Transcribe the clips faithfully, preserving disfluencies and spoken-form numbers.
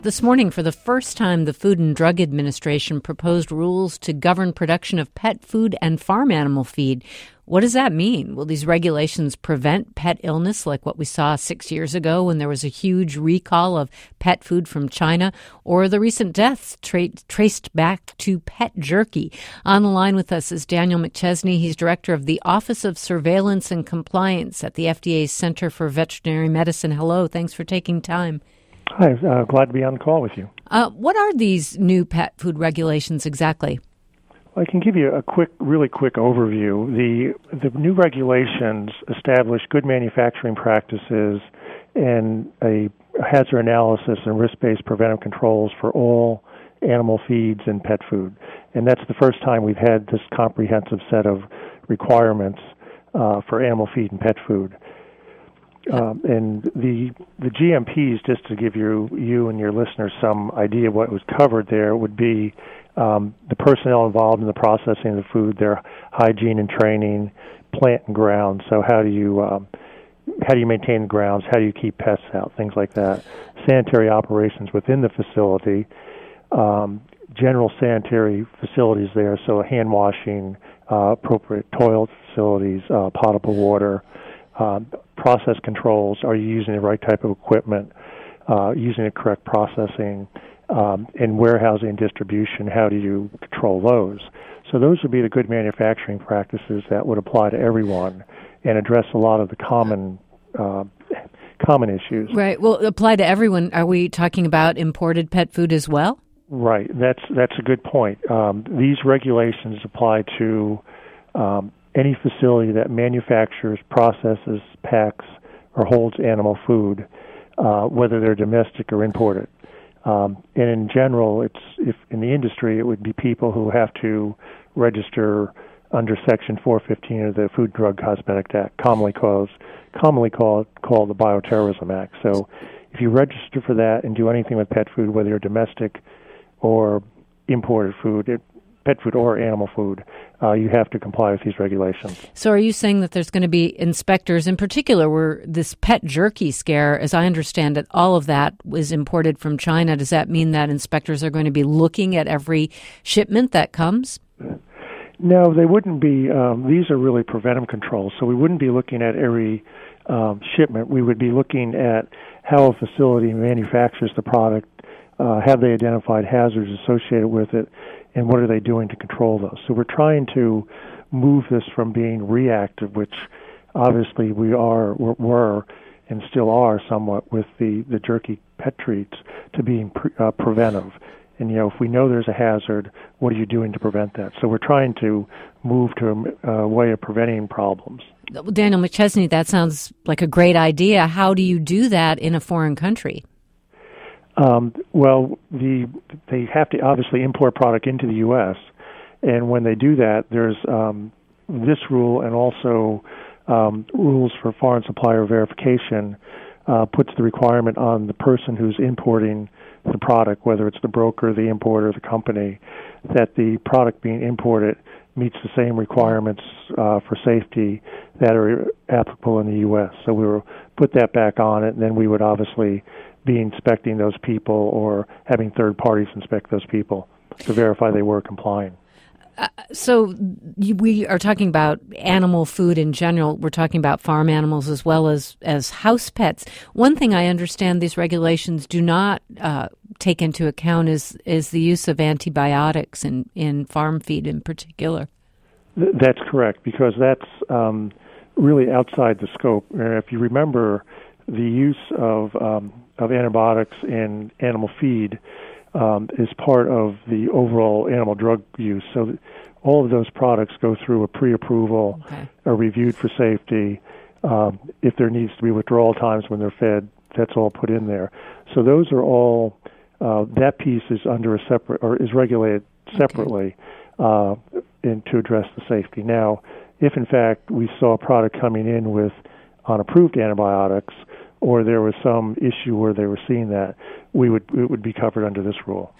This morning, for the first time, the Food and Drug Administration proposed rules to govern production of pet food and farm animal feed. What does that mean? Will these regulations prevent pet illness like what we saw six years ago when there was a huge recall of pet food from China, or the recent deaths tra- traced back to pet jerky? On the line with us is Daniel McChesney. He's director of the Office of Surveillance and Compliance at the F D A's Center for Veterinary Medicine. Hello. Thanks for taking time. Hi, uh, glad to be on the call with you. Uh, what are these new pet food regulations exactly? Well, I can give you a quick, really quick overview. The the new regulations establish good manufacturing practices and a hazard analysis and risk-based preventive controls for all animal feeds and pet food. And that's the first time we've had this comprehensive set of requirements uh, for animal feed and pet food. Um, and the the G M Ps, just to give you you and your listeners some idea of what was covered there, would be um, the personnel involved in the processing of the food, their hygiene and training, plant and ground. So how do you um, how do you maintain the grounds? How do you keep pests out? Things like that. Sanitary operations within the facility, um, general sanitary facilities there. So hand washing, uh, appropriate toilet facilities, uh, potable water. Uh, process controls, are you using the right type of equipment, uh, using the correct processing, um, and warehousing and distribution, how do you control those? So those would be the good manufacturing practices that would apply to everyone and address a lot of the common uh, common issues. Right. Well, apply to everyone. Are we talking about imported pet food as well? Right. That's, that's a good point. Um, these regulations apply to um, any facility that manufactures, processes, packs, or holds animal food, uh, whether they're domestic or imported. Um, and in general, it's if in the industry, it would be people who have to register under Section four fifteen of the Food, Drug, Cosmetic Act, commonly called commonly called called the Bioterrorism Act. So, if you register for that and do anything with pet food, whether you're domestic or imported food, it, pet food or animal food, uh, you have to comply with these regulations. So are you saying that there's going to be inspectors in particular where this pet jerky scare, as I understand it, all of that was imported from China? Does that mean that inspectors are going to be looking at every shipment that comes? No, they wouldn't be. Um, these are really preventive controls, so we wouldn't be looking at every um, shipment. We would be looking at how a facility manufactures the product, uh, have they identified hazards associated with it, and what are they doing to control those? So we're trying to move this from being reactive, which obviously we are, were, and still are somewhat with the, the jerky pet treats, to being pre, uh, preventive. And, you know, if we know there's a hazard, what are you doing to prevent that? So we're trying to move to a, a way of preventing problems. Daniel McChesney, that sounds like a great idea. How do you do that in a foreign country? Um, well, the they have to obviously import product into the U S, and when they do that, there's um, this rule and also um, rules for foreign supplier verification uh, puts the requirement on the person who's importing the product, whether it's the broker, the importer, the company, that the product being imported meets the same requirements uh, for safety that are applicable in the U S. So we will put that back on it, and then we would obviously be inspecting those people or having third parties inspect those people to verify they were complying. Uh, so we are talking about animal food in general. We're talking about farm animals as well as, as house pets. One thing I understand these regulations do not uh, take into account is is the use of antibiotics in, in farm feed in particular. Th- that's correct, because that's um, really outside the scope. Uh, if you remember, the use of um, of antibiotics in animal feed um, is part of the overall animal drug use. So th- all of those products go through a pre-approval, okay. are reviewed for safety. Um, if there needs to be withdrawal times when they're fed, that's all put in there. So those are all, uh, that piece is under a separate, or is regulated separately okay. uh, in, to address the safety. Now, if in fact we saw a product coming in with unapproved antibiotics, or there was some issue where they were seeing that, we would it would be covered under this rule.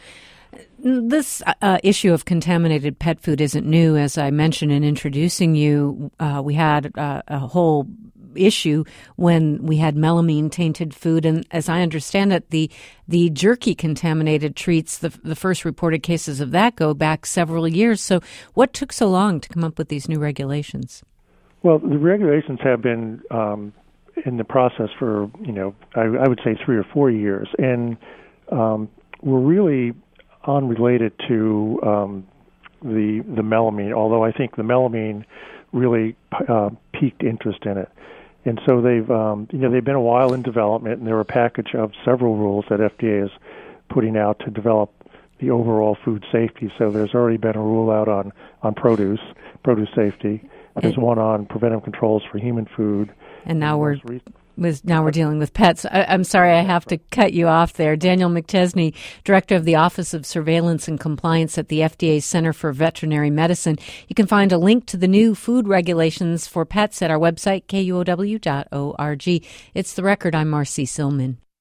This uh, issue of contaminated pet food isn't new. As I mentioned in introducing you, uh, we had uh, a whole issue when we had melamine-tainted food. And as I understand it, the the jerky-contaminated treats, the, the first reported cases of that go back several years. So what took so long to come up with these new regulations? Well, the regulations have been um, in the process for, you know, I, I would say three or four years. And um, we're really unrelated to um, the the melamine, although I think the melamine really uh, piqued interest in it. And so they've, um, you know, they've been a while in development, and they're a package of several rules that F D A is putting out to develop the overall food safety. So there's already been a rule out on, on produce, produce safety. There's one on preventive controls for human food. And now we're with, now we're dealing with pets. I, I'm sorry, I have to cut you off there. Daniel McChesney, Director of the Office of Surveillance and Compliance at the F D A Center for Veterinary Medicine. You can find a link to the new food regulations for pets at our website, K U O W dot org. It's The Record. I'm Marcy Silman.